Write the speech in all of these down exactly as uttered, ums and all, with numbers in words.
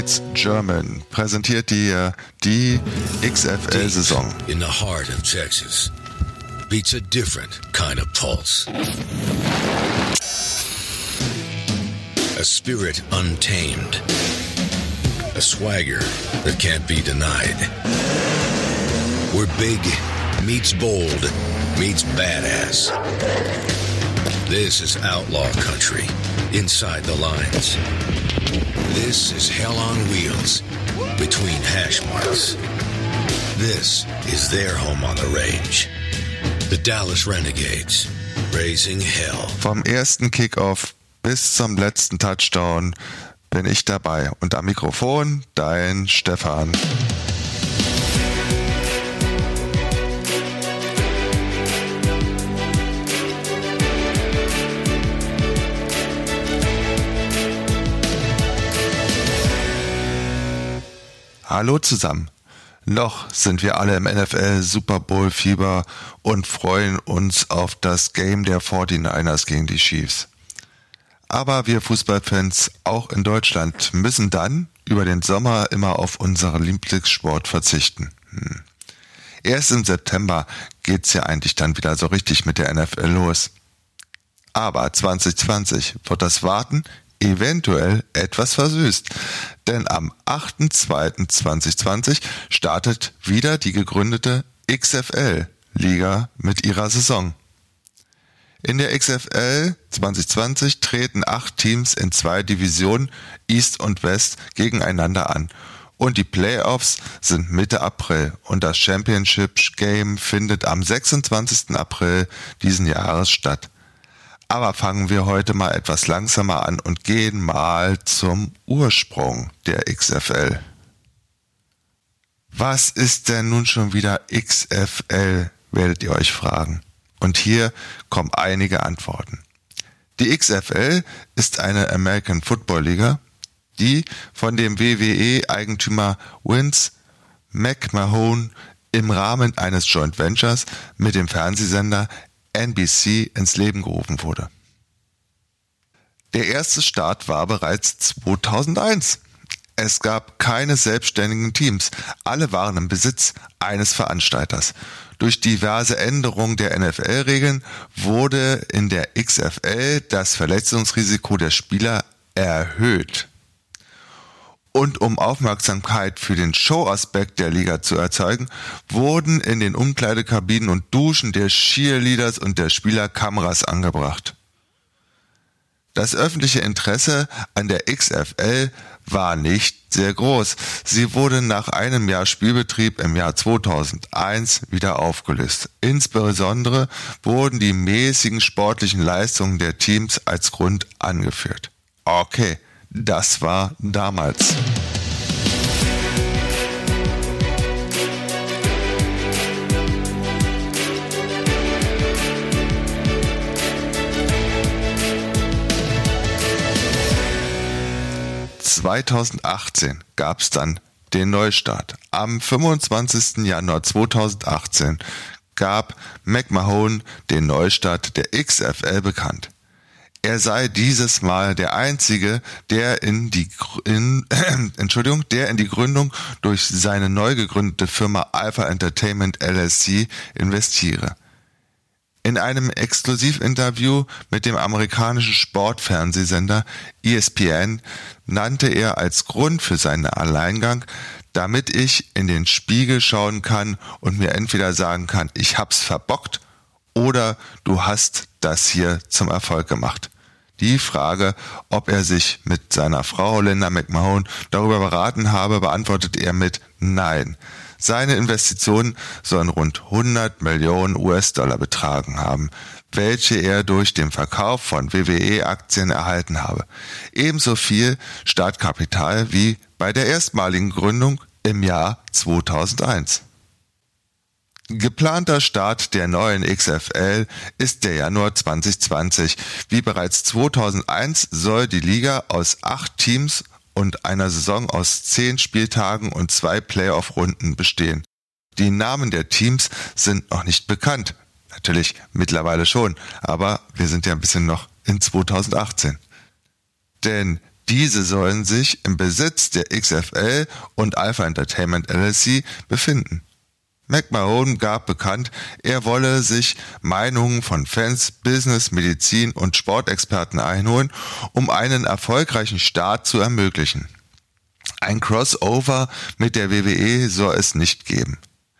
States German präsentiert dir die X F L-Saison. In the heart of Texas beats a different kind of pulse. A spirit untamed. A swagger that can't be denied. Where big meets bold meets badass. This is outlaw country. Inside the lines. This is hell on wheels between hash marks. This is their home on the range. The Dallas Renegades, raising hell. Vom ersten Kickoff bis zum letzten Touchdown bin ich dabei. Und am Mikrofon dein Stefan. Hallo zusammen. Noch sind wir alle im N F L Super Bowl Fieber und freuen uns auf das Game der forty-niners gegen die Chiefs. Aber wir Fußballfans auch in Deutschland müssen dann über den Sommer immer auf unseren Lieblingssport verzichten. Hm. Erst im September geht's ja eigentlich dann wieder so richtig mit der N F L los. Aber zwanzig zwanzig wird das Warten eventuell etwas versüßt, denn am achter zweiter zweitausendzwanzig startet wieder die gegründete X F L-Liga mit ihrer Saison. In der X F L zwanzig zwanzig treten acht Teams in zwei Divisionen East und West gegeneinander an und die Playoffs sind Mitte April und das Championship Game findet am sechsundzwanzigsten April diesen Jahres statt. Aber fangen wir heute mal etwas langsamer an und gehen mal zum Ursprung der X F L. Was ist denn nun schon wieder X F L, werdet ihr euch fragen. Und hier kommen einige Antworten. Die X F L ist eine American Football Liga, die von dem W W E-Eigentümer Vince McMahon im Rahmen eines Joint Ventures mit dem Fernsehsender N B C ins Leben gerufen wurde. Der erste Start war bereits zweitausendeins. Es gab keine selbstständigen Teams, alle waren im Besitz eines Veranstalters. Durch diverse Änderungen der N F L-Regeln wurde in der X F L das Verletzungsrisiko der Spieler erhöht. Und um Aufmerksamkeit für den Show-Aspekt der Liga zu erzeugen, wurden in den Umkleidekabinen und Duschen der Cheerleaders und der Spieler Kameras angebracht. Das öffentliche Interesse an der X F L war nicht sehr groß. Sie wurde nach einem Jahr Spielbetrieb im Jahr zweitausendeins wieder aufgelöst. Insbesondere wurden die mäßigen sportlichen Leistungen der Teams als Grund angeführt. Okay. Das war damals. zweitausendachtzehn gab es dann den Neustart. Am fünfundzwanzigsten Januar zweitausendachtzehn gab McMahon den Neustart der X F L bekannt. Er sei dieses Mal der Einzige, der in die in, äh, Entschuldigung, der in die Gründung durch seine neu gegründete Firma Alpha Entertainment L L C investiere. In einem Exklusivinterview mit dem amerikanischen Sportfernsehsender E S P N nannte er als Grund für seinen Alleingang, damit ich in den Spiegel schauen kann und mir entweder sagen kann, ich hab's verbockt oder du hast das hier zum Erfolg gemacht. Die Frage, ob er sich mit seiner Frau Linda McMahon darüber beraten habe, beantwortet er mit Nein. Seine Investitionen sollen rund hundert Millionen U S-Dollar betragen haben, welche er durch den Verkauf von W W E-Aktien erhalten habe. Ebenso viel Startkapital wie bei der erstmaligen Gründung im Jahr zweitausendeins. Geplanter Start der neuen X F L ist der Januar zwanzig zwanzig. Wie bereits zweitausendeins soll die Liga aus acht Teams und einer Saison aus zehn Spieltagen und zwei Playoff-Runden bestehen. Die Namen der Teams sind noch nicht bekannt. Natürlich mittlerweile schon, aber wir sind ja ein bisschen noch in zweitausendachtzehn. Denn Diese sollen sich im Besitz der X F L und Alpha Entertainment L L C befinden. McMahon gab bekannt, er wolle sich Meinungen von Fans, Business, Medizin und Sportexperten einholen, um einen erfolgreichen Start zu ermöglichen. Ein Crossover mit der W W E soll es nicht geben.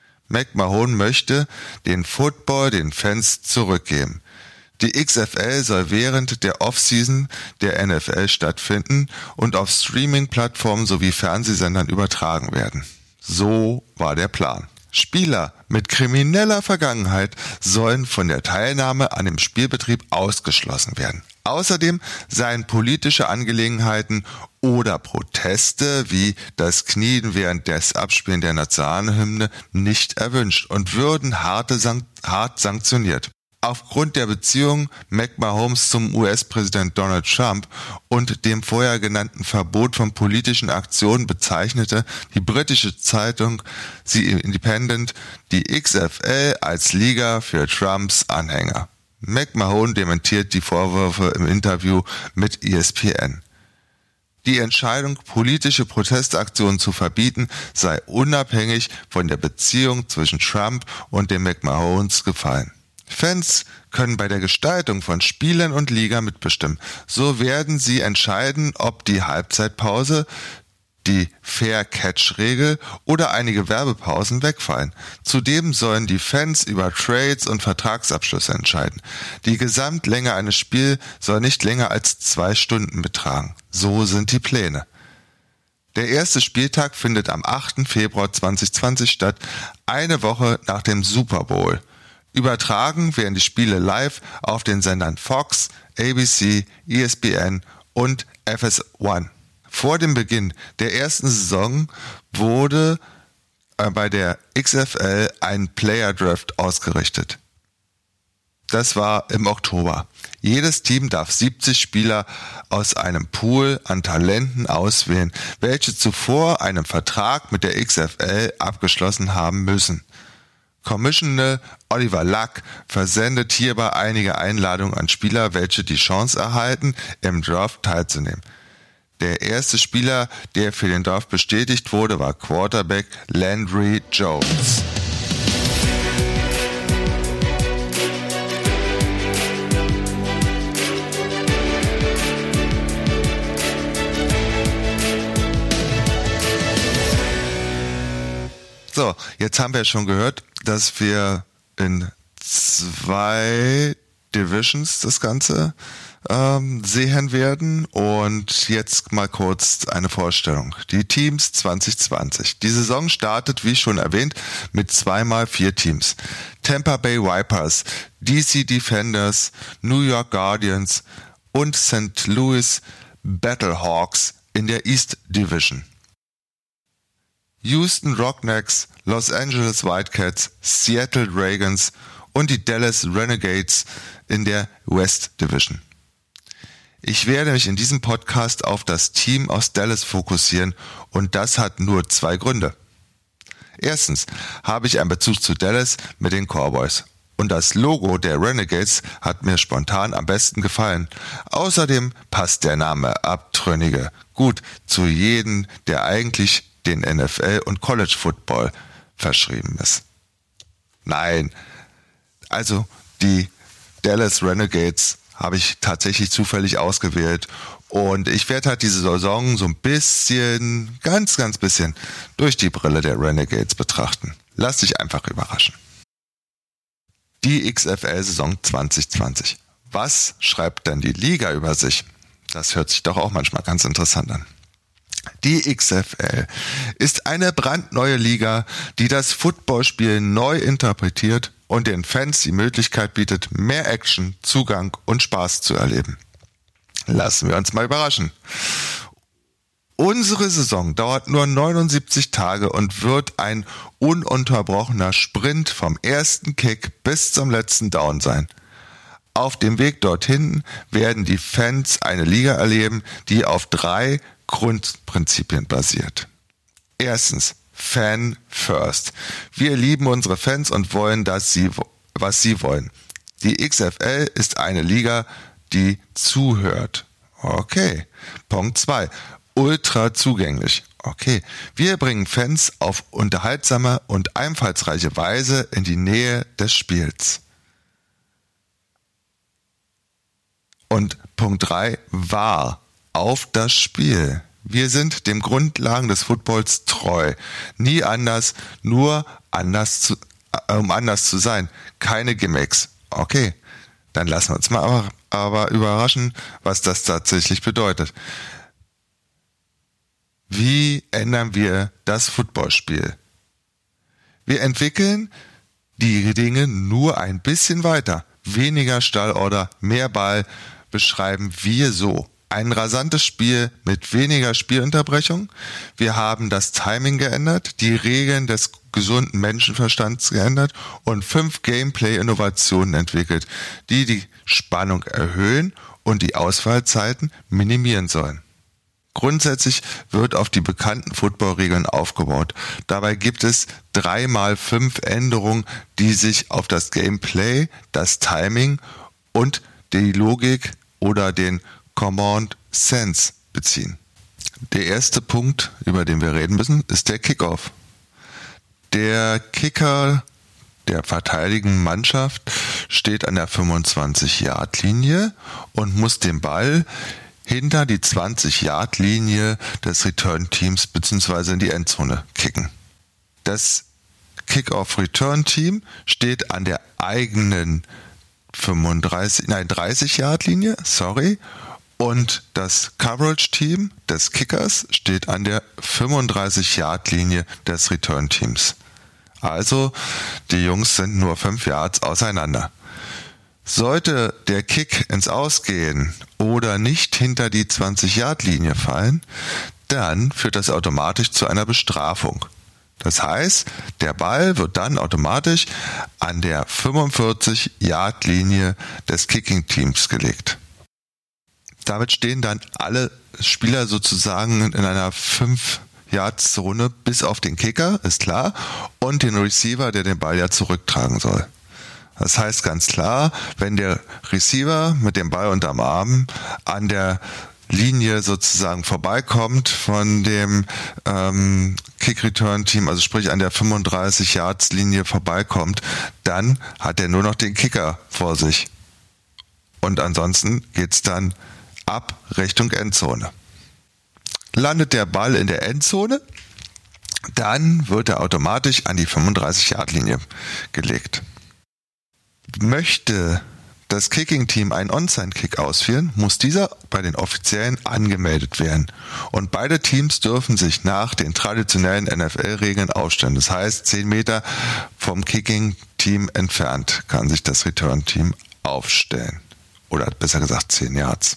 McMahon möchte den Football den Fans zurückgeben. Die X F L soll während der Offseason der N F L stattfinden und auf Streaming-Plattformen sowie Fernsehsendern übertragen werden. So war der Plan. Spieler mit krimineller Vergangenheit sollen von der Teilnahme an dem Spielbetrieb ausgeschlossen werden. Außerdem seien politische Angelegenheiten oder Proteste wie das Knien während des Abspielen der Nationalhymne nicht erwünscht und würden harte Sank- hart sanktioniert. Aufgrund der Beziehung McMahons zum U S-Präsident Donald Trump und dem vorher genannten Verbot von politischen Aktionen bezeichnete die britische Zeitung The Independent die X F L als Liga für Trumps Anhänger. McMahon dementiert die Vorwürfe im Interview mit E S P N. Die Entscheidung, politische Protestaktionen zu verbieten, sei unabhängig von der Beziehung zwischen Trump und den McMahons gefallen. Fans können bei der Gestaltung von Spielen und Liga mitbestimmen. So werden sie entscheiden, ob die Halbzeitpause, die Fair-Catch-Regel oder einige Werbepausen wegfallen. Zudem sollen die Fans über Trades und Vertragsabschlüsse entscheiden. Die Gesamtlänge eines Spiels soll nicht länger als zwei Stunden betragen. So sind die Pläne. Der erste Spieltag findet am achten Februar zweitausendzwanzig statt, eine Woche nach dem Super Bowl. Übertragen werden die Spiele live auf den Sendern Fox, A B C, E S P N und F S eins. Vor dem Beginn der ersten Saison wurde äh, bei der X F L ein Player Draft ausgerichtet. Das war im Oktober. Jedes Team darf siebzig Spieler aus einem Pool an Talenten auswählen, welche zuvor einen Vertrag mit der X F L abgeschlossen haben müssen. Commissioner Oliver Luck versendet hierbei einige Einladungen an Spieler, welche die Chance erhalten, im Draft teilzunehmen. Der erste Spieler, der für den Draft bestätigt wurde, war Quarterback Landry Jones. So, jetzt haben wir schon gehört, dass wir in zwei Divisions das Ganze ähm, sehen werden. Und jetzt mal kurz eine Vorstellung. Die Teams zwanzig zwanzig. Die Saison startet, wie schon erwähnt, mit zweimal vier Teams. Tampa Bay Vipers, D C Defenders, New York Guardians und Saint Louis Battlehawks in der East Division. Houston Roughnecks, Los Angeles Wildcats, Seattle Dragons und die Dallas Renegades in der West Division. Ich werde mich in diesem Podcast auf das Team aus Dallas fokussieren und das hat nur zwei Gründe. Erstens habe ich einen Bezug zu Dallas mit den Cowboys und das Logo der Renegades hat mir spontan am besten gefallen. Außerdem passt der Name Abtrünnige gut zu jedem, der eigentlich den N F L und College Football verschrieben ist. Nein, also die Dallas Renegades habe ich tatsächlich zufällig ausgewählt und ich werde halt diese Saison so ein bisschen, ganz, ganz bisschen durch die Brille der Renegades betrachten. Lass dich einfach überraschen. Die X F L-Saison zwanzig zwanzig. Was schreibt denn die Liga über sich? Das hört sich doch auch manchmal ganz interessant an. Die X F L ist eine brandneue Liga, die das Footballspiel neu interpretiert und den Fans die Möglichkeit bietet, mehr Action, Zugang und Spaß zu erleben. Lassen wir uns mal überraschen. Unsere Saison dauert nur neunundsiebzig Tage und wird ein ununterbrochener Sprint vom ersten Kick bis zum letzten Down sein. Auf dem Weg dorthin werden die Fans eine Liga erleben, die auf drei Grundprinzipien basiert. Erstens, Fan First. Wir lieben unsere Fans und wollen, dass sie, was sie wollen. Die X F L ist eine Liga, die zuhört. Okay. Punkt zwei. Ultra zugänglich. Okay. Wir bringen Fans auf unterhaltsame und einfallsreiche Weise in die Nähe des Spiels. Und Punkt drei. Wahr. Auf das Spiel. Wir sind den Grundlagen des Footballs treu. Nie anders, nur anders zu, äh, um anders zu sein. Keine Gimmicks. Okay, dann lassen wir uns mal aber, aber überraschen, was das tatsächlich bedeutet. Wie ändern wir das Footballspiel? Wir entwickeln die Dinge nur ein bisschen weiter. Weniger Stallorder, mehr Ball beschreiben wir so. Ein rasantes Spiel mit weniger Spielunterbrechung. Wir haben das Timing geändert, die Regeln des gesunden Menschenverstands geändert und fünf Gameplay-Innovationen entwickelt, die die Spannung erhöhen und die Auswahlzeiten minimieren sollen. Grundsätzlich wird auf die bekannten Football-Regeln aufgebaut. Dabei gibt es drei mal fünf Änderungen, die sich auf das Gameplay, das Timing und die Logik oder den Command Sense beziehen. Der erste Punkt, über den wir reden müssen, ist der Kickoff. Der Kicker der verteidigenden Mannschaft steht an der fünfundzwanzig-Yard-Linie und muss den Ball hinter die zwanzig-Yard-Linie des Return-Teams bzw. in die Endzone kicken. Das Kick-Off-Return-Team steht an der eigenen fünfunddreißig, nein, dreißig-Yard-Linie, sorry, und das Coverage-Team des Kickers steht an der fünfunddreißig-Yard-Linie des Return-Teams. Also, die Jungs sind nur fünf Yards auseinander. Sollte der Kick ins Aus gehen oder nicht hinter die zwanzig-Yard-Linie fallen, dann führt das automatisch zu einer Bestrafung. Das heißt, der Ball wird dann automatisch an der fünfundvierzig-Yard-Linie des Kicking-Teams gelegt. Damit stehen dann alle Spieler sozusagen in einer fünf-Yard-Zone bis auf den Kicker, ist klar, und den Receiver, der den Ball ja zurücktragen soll. Das heißt ganz klar, wenn der Receiver mit dem Ball unterm Arm an der Linie sozusagen vorbeikommt von dem ähm, Kick-Return-Team, also sprich an der fünfunddreißig-Yards-Linie vorbeikommt, dann hat er nur noch den Kicker vor sich. Und ansonsten geht's dann ab Richtung Endzone. Landet der Ball in der Endzone, dann wird er automatisch an die fünfunddreißig-Yard-Linie gelegt. Möchte das Kicking-Team einen Onside-Kick ausführen, muss dieser bei den Offiziellen angemeldet werden. Und beide Teams dürfen sich nach den traditionellen N F L-Regeln aufstellen. Das heißt, zehn Meter vom Kicking-Team entfernt kann sich das Return-Team aufstellen. Oder besser gesagt zehn Yards.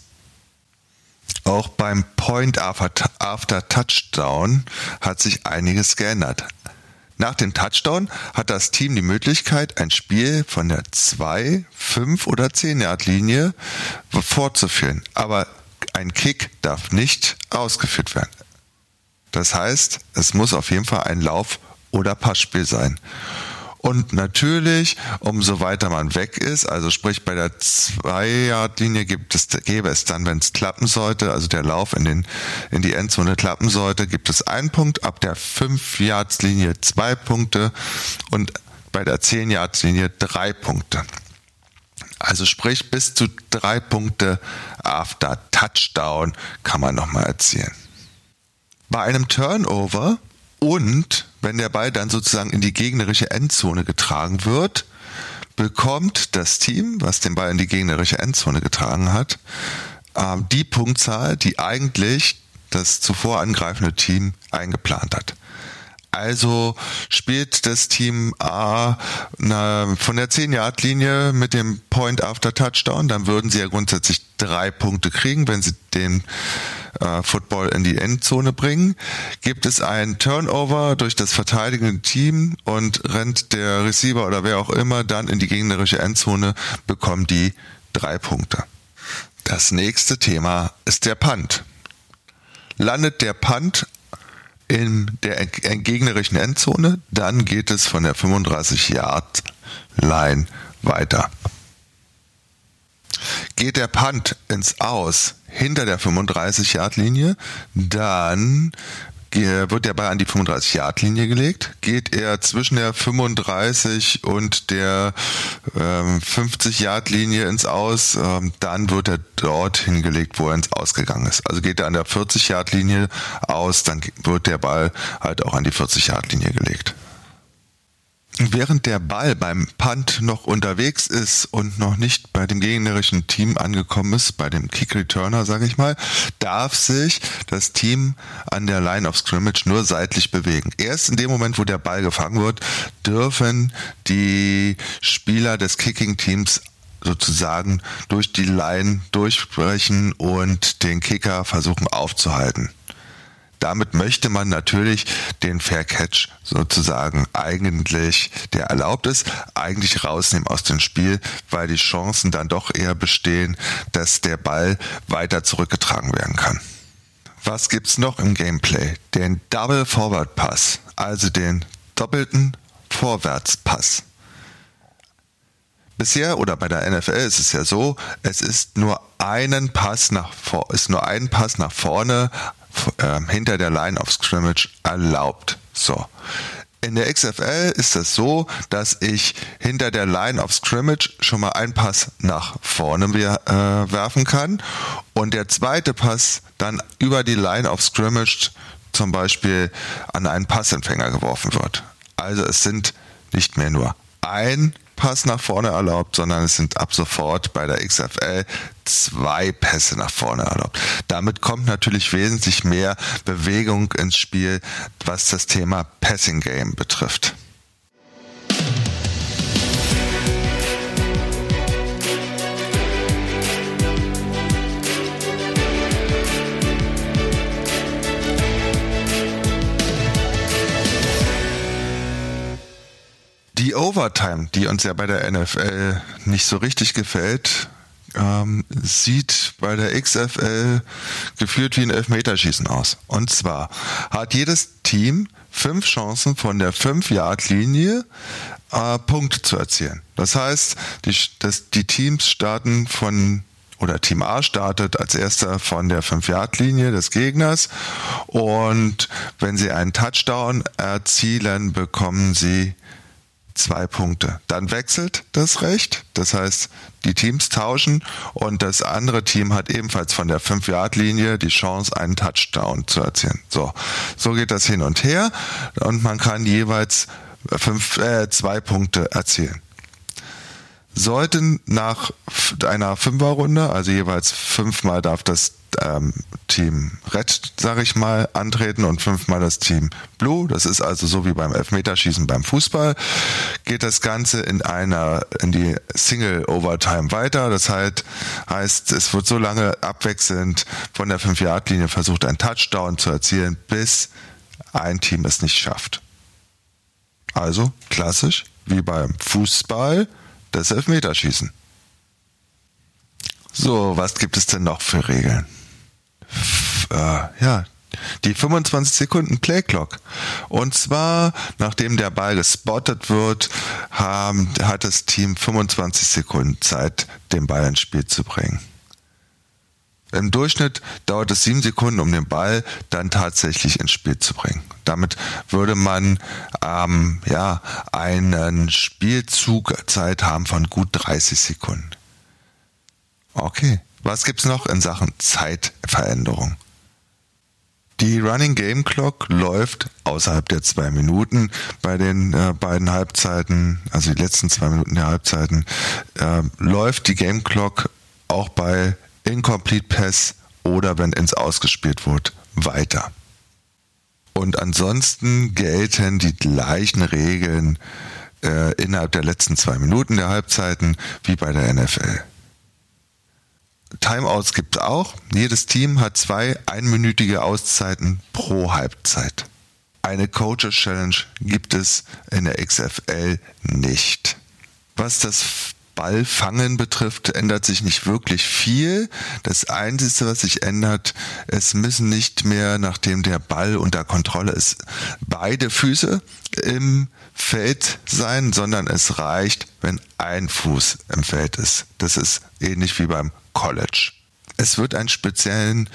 Auch beim Point after Touchdown hat sich einiges geändert. Nach dem Touchdown hat das Team die Möglichkeit, ein Spiel von der zwei, fünf oder zehn-Yard-Linie fortzuführen. Aber ein Kick darf nicht ausgeführt werden. Das heißt, es muss auf jeden Fall ein Lauf- oder Passspiel sein. Und natürlich, umso weiter man weg ist, also sprich bei der zwei-Yard-Linie gibt es, gäbe es dann, wenn es klappen sollte, also der Lauf in den in die Endzone klappen sollte, gibt es einen Punkt, ab der fünf-Yards-Linie zwei Punkte und bei der zehn-Yards-Linie drei Punkte. Also sprich bis zu drei Punkte after Touchdown kann man nochmal erzielen. Bei einem Turnover und wenn der Ball dann sozusagen in die gegnerische Endzone getragen wird, bekommt das Team, was den Ball in die gegnerische Endzone getragen hat, die Punktzahl, die eigentlich das zuvor angreifende Team eingeplant hat. Also spielt das Team A na, von der zehn-Yard-Linie mit dem Point after Touchdown, dann würden sie ja grundsätzlich drei Punkte kriegen, wenn sie den äh, Football in die Endzone bringen. Gibt es ein Turnover durch das verteidigende Team und rennt der Receiver oder wer auch immer dann in die gegnerische Endzone, bekommen die drei Punkte. Das nächste Thema ist der Punt. Landet der Punt in der gegnerischen Endzone, dann geht es von der fünfunddreißig-Yard-Line weiter. Geht der Punt ins Aus hinter der fünfunddreißig-Yard-Linie, dann wird der Ball an die fünfunddreißig-Yard-Linie gelegt. Geht er zwischen der fünfunddreißig und der ähm, fünfzig-Yard-Linie ins Aus, ähm, dann wird er dort hingelegt, wo er ins Ausgegangen ist. Also geht er an der vierzig-Yard-Linie aus, dann wird der Ball halt auch an die vierzig-Yard-Linie gelegt. Während der Ball beim Punt noch unterwegs ist und noch nicht bei dem gegnerischen Team angekommen ist, bei dem Kick-Returner, sage ich mal, darf sich das Team an der Line of Scrimmage nur seitlich bewegen. Erst in dem Moment, wo der Ball gefangen wird, dürfen die Spieler des Kicking-Teams sozusagen durch die Line durchbrechen und den Kicker versuchen aufzuhalten. Damit möchte man natürlich den Fair Catch sozusagen eigentlich, der erlaubt ist, eigentlich rausnehmen aus dem Spiel, weil die Chancen dann doch eher bestehen, dass der Ball weiter zurückgetragen werden kann. Was gibt's noch im Gameplay? Den Double Forward Pass, also den doppelten Vorwärtspass. Bisher oder bei der N F L ist es ja so, es ist nur einen Pass nach vor, ist nur ein Pass nach vorne äh, hinter der Line of Scrimmage erlaubt. So. In der X F L ist es so, dass ich hinter der Line of Scrimmage schon mal einen Pass nach vorne äh, werfen kann und der zweite Pass dann über die Line of Scrimmage zum Beispiel an einen Passempfänger geworfen wird. Also es sind nicht mehr nur ein Pass nach vorne erlaubt, sondern es sind ab sofort bei der X F L zwei Pässe nach vorne erlaubt. Damit kommt natürlich wesentlich mehr Bewegung ins Spiel, was das Thema Passing Game betrifft. Die Overtime, die uns ja bei der N F L nicht so richtig gefällt, ähm, sieht bei der X F L gefühlt wie ein Elfmeterschießen aus. Und zwar hat jedes Team fünf Chancen von der fünf-Yard-Linie äh, Punkte zu erzielen. Das heißt, die, das, die Teams starten von oder Team A startet als erster von der fünf-Yard-Linie des Gegners und wenn sie einen Touchdown erzielen, bekommen sie zwei Punkte. Dann wechselt das Recht, das heißt, die Teams tauschen und das andere Team hat ebenfalls von der fünf-Yard-Linie die Chance, einen Touchdown zu erzielen. So, so geht das hin und her und man kann jeweils fünf, äh, zwei Punkte erzielen. Sollten nach einer Fünferrunde, also jeweils fünfmal darf das ähm, Team Red, sage ich mal, antreten und fünfmal das Team Blue, das ist also so wie beim Elfmeterschießen beim Fußball, geht das Ganze in einer in die Single Overtime weiter. Das heißt, heißt, es wird so lange abwechselnd von der fünf-Yard-Linie versucht, einen Touchdown zu erzielen, bis ein Team es nicht schafft. Also klassisch wie beim Fußball das Elfmeterschießen. So, was gibt es denn noch für Regeln? F- äh, ja, die fünfundzwanzig Sekunden Playclock. Und zwar, nachdem der Ball gespottet wird, haben, hat das Team fünfundzwanzig Sekunden Zeit, den Ball ins Spiel zu bringen. Im Durchschnitt dauert es sieben Sekunden, um den Ball dann tatsächlich ins Spiel zu bringen. Damit würde man ähm, ja, einen Spielzugzeit haben von gut dreißig Sekunden. Okay, was gibt's noch in Sachen Zeitveränderung? Die Running Game Clock läuft außerhalb der zwei Minuten bei den äh, beiden Halbzeiten, also die letzten zwei Minuten der Halbzeiten, äh, läuft die Game Clock auch bei Incomplete Pass oder wenn ins Ausgespielt wird, weiter. Und ansonsten gelten die gleichen Regeln äh, innerhalb der letzten zwei Minuten der Halbzeiten wie bei der N F L. Timeouts gibt es auch. Jedes Team hat zwei einminütige Auszeiten pro Halbzeit. Eine Coaches Challenge gibt es in der X F L nicht. Was das Ballfangen betrifft, ändert sich nicht wirklich viel. Das Einzige, was sich ändert, es müssen nicht mehr, nachdem der Ball unter Kontrolle ist, beide Füße im Feld sein, sondern es reicht, wenn ein Fuß im Feld ist. Das ist ähnlich wie beim College. Es wird einen speziellen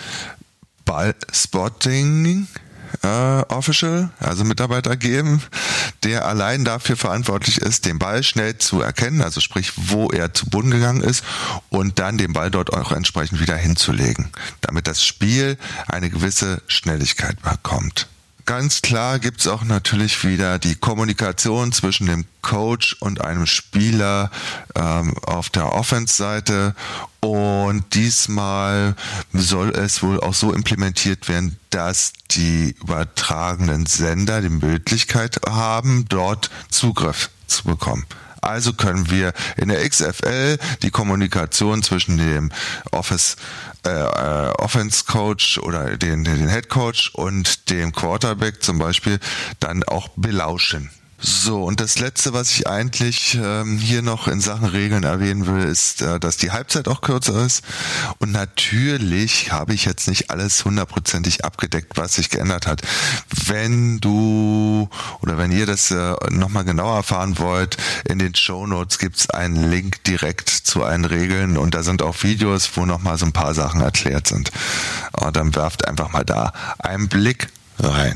Ball-Spotting äh, Official, also Mitarbeiter geben, der allein dafür verantwortlich ist, den Ball schnell zu erkennen, also sprich, wo er zu Boden gegangen ist und dann den Ball dort auch entsprechend wieder hinzulegen, damit das Spiel eine gewisse Schnelligkeit bekommt. Ganz klar gibt es auch natürlich wieder die Kommunikation zwischen dem Coach und einem Spieler ähm, auf der Offense-Seite und diesmal soll es wohl auch so implementiert werden, dass die übertragenen Sender die Möglichkeit haben, dort Zugriff zu bekommen. Also können wir in der X F L die Kommunikation zwischen dem Office, äh, Offense Coach oder den, den Head Coach und dem Quarterback zum Beispiel dann auch belauschen. So, und das Letzte, was ich eigentlich ähm, hier noch in Sachen Regeln erwähnen will, ist, äh, dass die Halbzeit auch kürzer ist. Und natürlich habe ich jetzt nicht alles hundertprozentig abgedeckt, was sich geändert hat. Wenn du oder wenn ihr das äh, nochmal genauer erfahren wollt, in den Shownotes gibt es einen Link direkt zu allen Regeln und da sind auch Videos, wo nochmal so ein paar Sachen erklärt sind. Und dann werft einfach mal da einen Blick rein.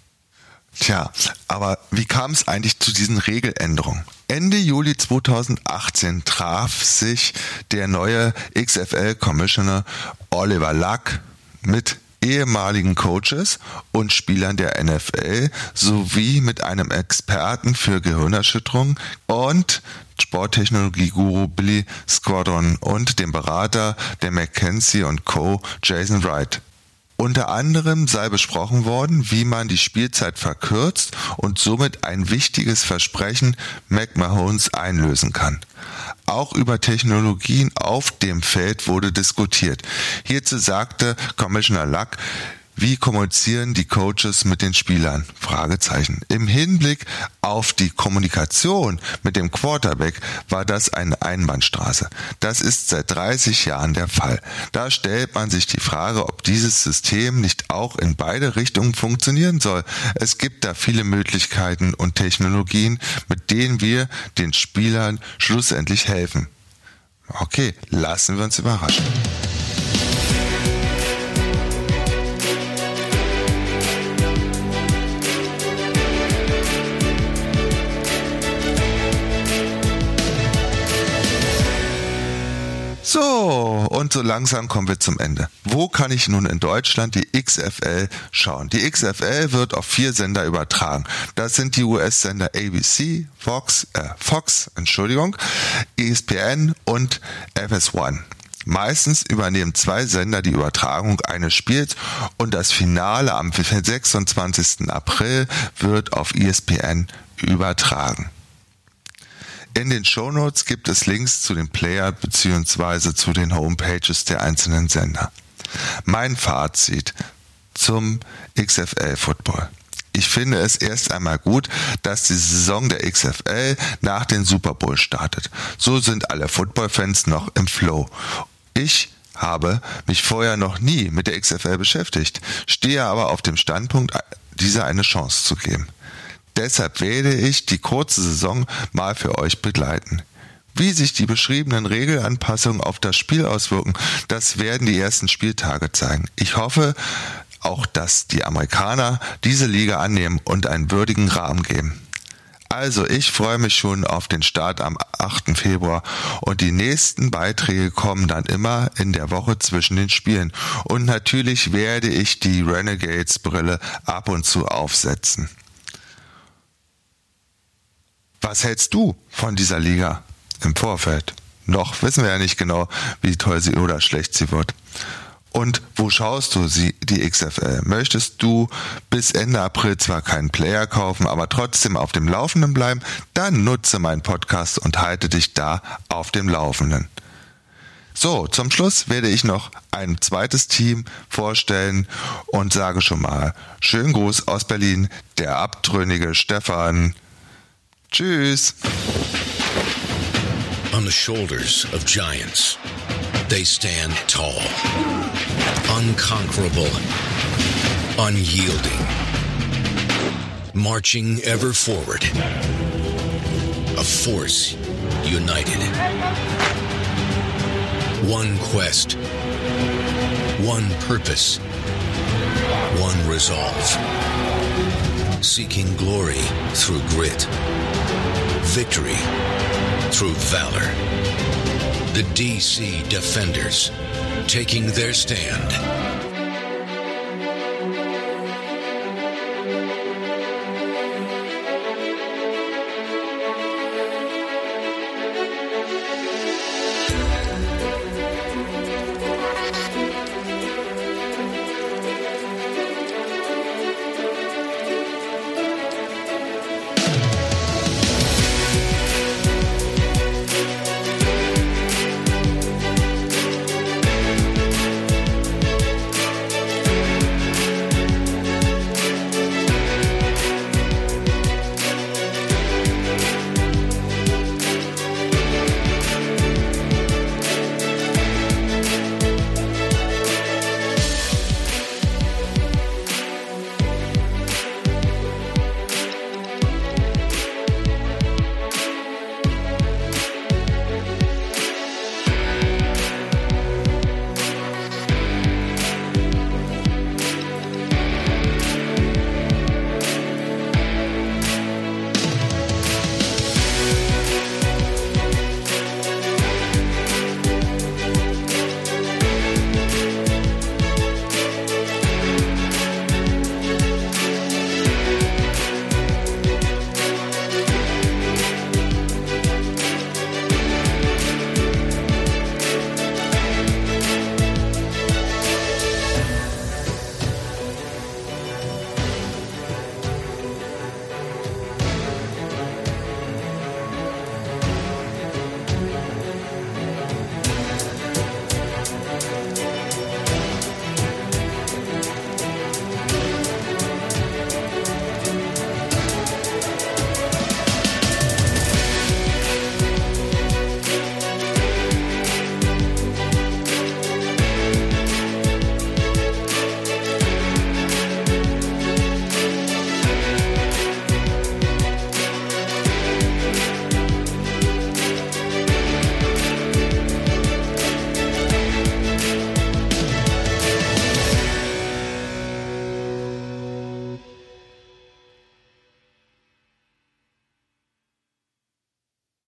Tja, aber wie kam es eigentlich zu diesen Regeländerungen? Ende Juli zweitausendachtzehn traf sich der neue X F L-Commissioner Oliver Luck mit ehemaligen Coaches und Spielern der N F L sowie mit einem Experten für Gehirnerschütterung und Sporttechnologie-Guru Billy Squadron und dem Berater der McKinsey und Co. Jason Wright. Unter anderem sei besprochen worden, wie man die Spielzeit verkürzt und somit ein wichtiges Versprechen McMahones einlösen kann. Auch über Technologien auf dem Feld wurde diskutiert. Hierzu sagte Commissioner Luck: Wie kommunizieren die Coaches mit den Spielern? Fragezeichen. Im Hinblick auf die Kommunikation mit dem Quarterback war das eine Einbahnstraße. Das ist seit dreißig Jahren der Fall. Da stellt man sich die Frage, ob dieses System nicht auch in beide Richtungen funktionieren soll. Es gibt da viele Möglichkeiten und Technologien, mit denen wir den Spielern schlussendlich helfen. Okay, lassen wir uns überraschen. So, und so langsam kommen wir zum Ende. Wo kann ich nun in Deutschland die X F L schauen? Die X F L wird auf vier Sender übertragen. Das sind die U S-Sender A B C, Fox, äh, Fox, Entschuldigung, E S P N und F S eins. Meistens übernehmen zwei Sender die Übertragung eines Spiels und das Finale am sechsundzwanzigsten April wird auf E S P N übertragen. In den Shownotes gibt es Links zu den Player bzw. zu den Homepages der einzelnen Sender. Mein Fazit zum X F L-Football. Ich finde es erst einmal gut, dass die Saison der X F L nach dem Super Bowl startet. So sind alle Football-Fans noch im Flow. Ich habe mich vorher noch nie mit der X F L beschäftigt, stehe aber auf dem Standpunkt, dieser eine Chance zu geben. Deshalb werde ich die kurze Saison mal für euch begleiten. Wie sich die beschriebenen Regelanpassungen auf das Spiel auswirken, das werden die ersten Spieltage zeigen. Ich hoffe auch, dass die Amerikaner diese Liga annehmen und einen würdigen Rahmen geben. Also, ich freue mich schon auf den Start am achten Februar und die nächsten Beiträge kommen dann immer in der Woche zwischen den Spielen. Und natürlich werde ich die Renegades-Brille ab und zu aufsetzen. Was hältst du von dieser Liga im Vorfeld? Noch wissen wir ja nicht genau, wie toll sie oder schlecht sie wird. Und wo schaust du sie, die X F L? Möchtest du bis Ende April zwar keinen Player kaufen, aber trotzdem auf dem Laufenden bleiben? Dann nutze meinen Podcast und halte dich da auf dem Laufenden. So, zum Schluss werde ich noch ein zweites Team vorstellen und sage schon mal, schönen Gruß aus Berlin, der abtrünnige Stefan. Tschüss. On the shoulders of giants, they stand tall, unconquerable, unyielding, marching ever forward. A force united. One quest, one purpose, one resolve. Seeking glory through grit, victory through valor. The D C Defenders, taking their stand